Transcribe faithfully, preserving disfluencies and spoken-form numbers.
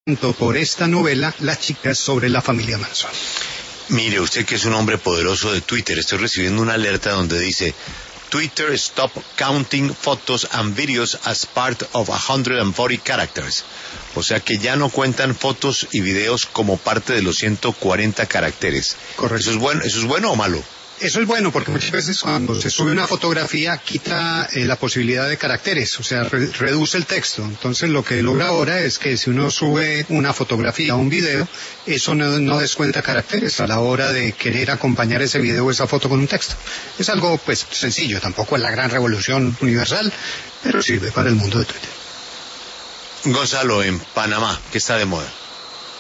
por esta novela, Las chicas sobre la familia Manson. Mire, usted que es un hombre poderoso de Twitter, estoy recibiendo una alerta donde dice: Twitter stop counting photos and videos as part of one hundred forty characters. O sea que ya no cuentan fotos y videos como parte de los ciento cuarenta caracteres. Correcto. ¿Eso es bueno, eso es bueno o malo? Eso es bueno porque muchas veces cuando se sube una fotografía quita eh, la posibilidad de caracteres, o sea, re reduce el texto. Entonces lo que logra ahora es que si uno sube una fotografía o un video, eso no, no descuenta caracteres a la hora de querer acompañar ese video o esa foto con un texto. Es algo pues sencillo, tampoco es la gran revolución universal, pero sirve para el mundo de Twitter. Gonzalo, en Panamá, ¿qué está de moda?